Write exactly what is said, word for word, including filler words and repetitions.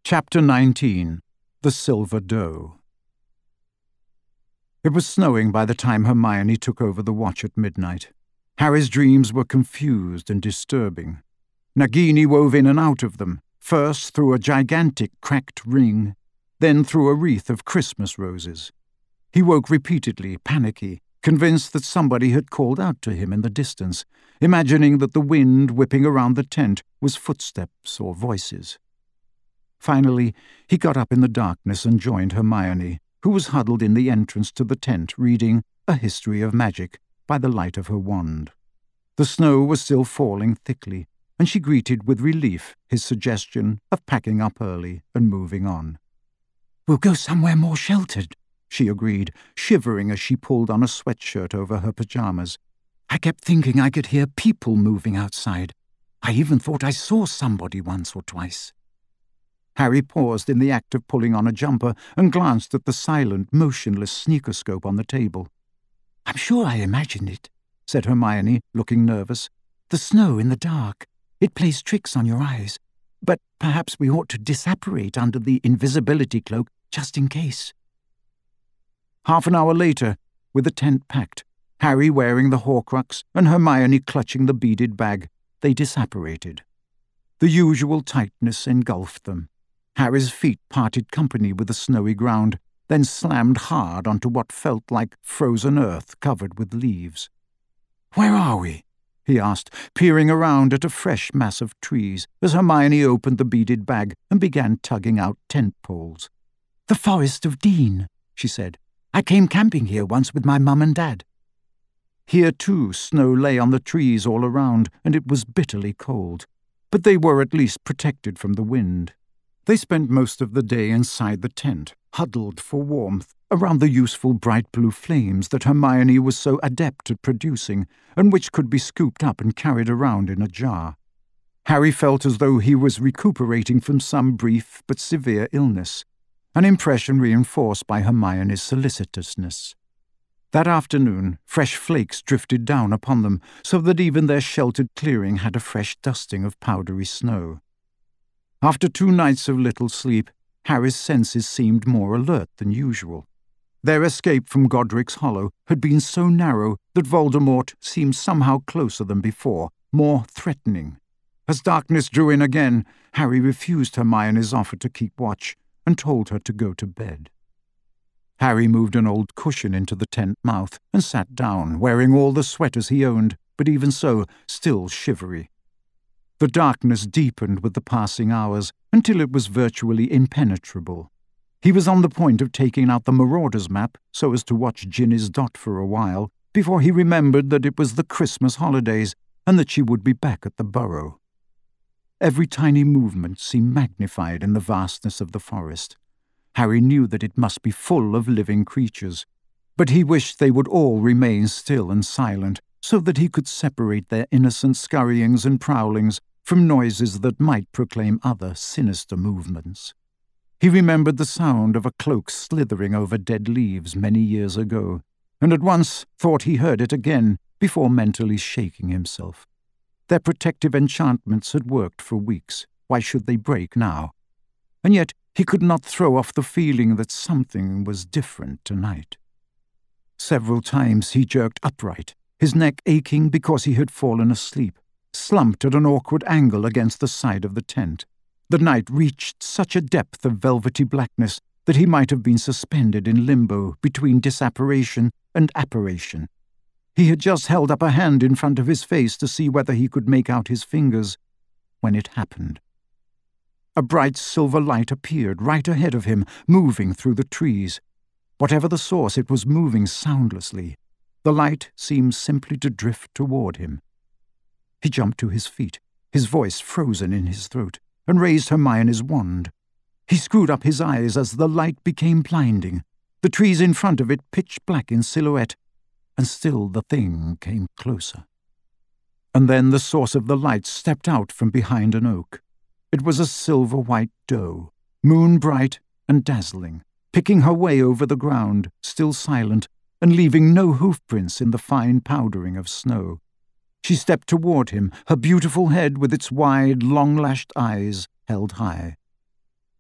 Chapter nineteen. The Silver Doe. It was snowing by the time Hermione took over the watch at midnight. Harry's dreams were confused and disturbing. Nagini wove in and out of them, first through a gigantic cracked ring, then through a wreath of Christmas roses. He woke repeatedly, panicky, convinced that somebody had called out to him in the distance, imagining that the wind whipping around the tent was footsteps or voices. Finally, he got up in the darkness and joined Hermione, who was huddled in the entrance to the tent reading A History of Magic by the light of her wand. The snow was still falling thickly, and she greeted with relief his suggestion of packing up early and moving on. "We'll go somewhere more sheltered," she agreed, shivering as she pulled on a sweatshirt over her pajamas. "I kept thinking I could hear people moving outside. I even thought I saw somebody once or twice." Harry paused in the act of pulling on a jumper and glanced at the silent, motionless sneakerscope on the table. "I'm sure I imagined it," said Hermione, looking nervous. "The snow in the dark. It plays tricks on your eyes. But perhaps we ought to disapparate under the invisibility cloak, just in case." Half an hour later, with the tent packed, Harry wearing the Horcrux and Hermione clutching the beaded bag, they disapparated. The usual tightness engulfed them. Harry's feet parted company with the snowy ground, then slammed hard onto what felt like frozen earth covered with leaves. "Where are we?" he asked, peering around at a fresh mass of trees as Hermione opened the beaded bag and began tugging out tent poles. "The Forest of Dean," she said. "I came camping here once with my mum and dad." Here, too, snow lay on the trees all around, and it was bitterly cold. But they were at least protected from the wind. They spent most of the day inside the tent, huddled for warmth around the useful bright blue flames that Hermione was so adept at producing, and which could be scooped up and carried around in a jar. Harry felt as though he was recuperating from some brief but severe illness, an impression reinforced by Hermione's solicitousness. That afternoon, fresh flakes drifted down upon them, so that even their sheltered clearing had a fresh dusting of powdery snow. After two nights of little sleep, Harry's senses seemed more alert than usual. Their escape from Godric's Hollow had been so narrow that Voldemort seemed somehow closer than before, more threatening. As darkness drew in again, Harry refused Hermione's offer to keep watch and told her to go to bed. Harry moved an old cushion into the tent mouth and sat down, wearing all the sweaters he owned, but even so, still shivery. The darkness deepened with the passing hours until it was virtually impenetrable. He was on the point of taking out the Marauder's map so as to watch Ginny's dot for a while, before he remembered that it was the Christmas holidays and that she would be back at the burrow. Every tiny movement seemed magnified in the vastness of the forest. Harry knew that it must be full of living creatures, but he wished they would all remain still and silent, so that he could separate their innocent scurryings and prowlings from noises that might proclaim other sinister movements. He remembered the sound of a cloak slithering over dead leaves many years ago, and at once thought he heard it again before mentally shaking himself. Their protective enchantments had worked for weeks. Why should they break now? And yet he could not throw off the feeling that something was different tonight. Several times he jerked upright, his neck aching because he had fallen asleep, slumped at an awkward angle against the side of the tent. The night reached such a depth of velvety blackness that he might have been suspended in limbo between disapparation and apparition. He had just held up a hand in front of his face to see whether he could make out his fingers, when it happened. A bright silver light appeared right ahead of him, moving through the trees. Whatever the source, it was moving soundlessly. The light seemed simply to drift toward him. He jumped to his feet, his voice frozen in his throat, and raised Hermione's wand. He screwed up his eyes as the light became blinding, the trees in front of it pitch black in silhouette, and still the thing came closer. And then the source of the light stepped out from behind an oak. It was a silver-white doe, moon-bright and dazzling, picking her way over the ground, still silent, and leaving no hoofprints in the fine powdering of snow. She stepped toward him, her beautiful head with its wide, long-lashed eyes held high.